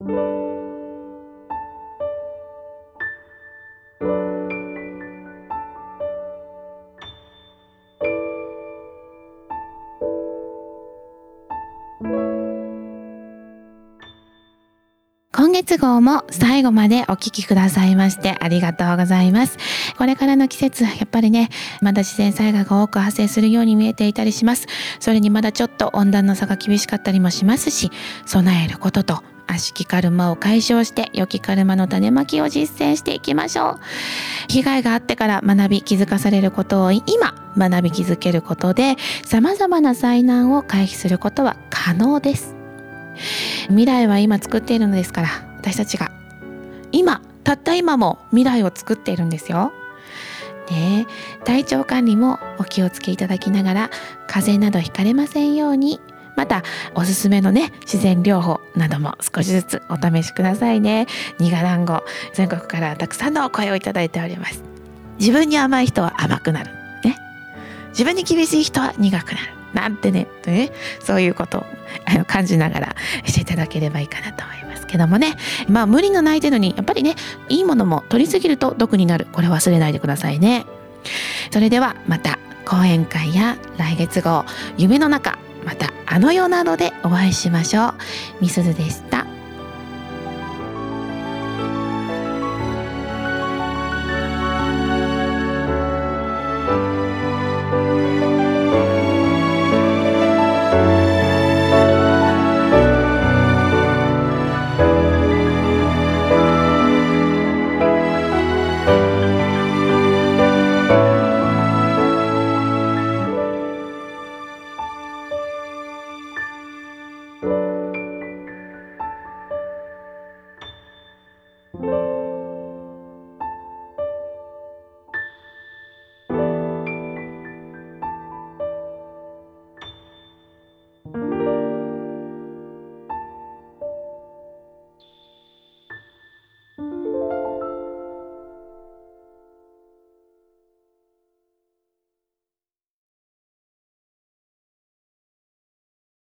今月号も最後までお聞きくださいましてありがとうございます。これからの季節、やっぱりね、まだ自然災害が多く発生するように見えていたりします。それにまだちょっと温暖の差が厳しかったりもしますし、備えることと悪しきカルマを解消して良きカルマの種まきを実践していきましょう。被害があってから学び気づかされることを今学び気づけることで、様々な災難を回避することは可能です。未来は今作っているのですから、私たちがたった今も未来を作っているんですよ。ね、体調管理もお気をつけいただきながら、風邪などひかれませんように、またおすすめのね、自然療法なども少しずつお試しくださいね。ニガランゴ、全国からたくさんのお声をいただいております。自分に甘い人は甘くなる、ね、自分に厳しい人は苦くなるなんてね、そういうことを感じながらしていただければいいかなと思いますけどもね。無理のない程度に、やっぱりね、いいものも取りすぎると毒になる。これ忘れないでくださいね。それではまた講演会や来月号、夢の中、またあの世などでお会いしましょう。みすずでした。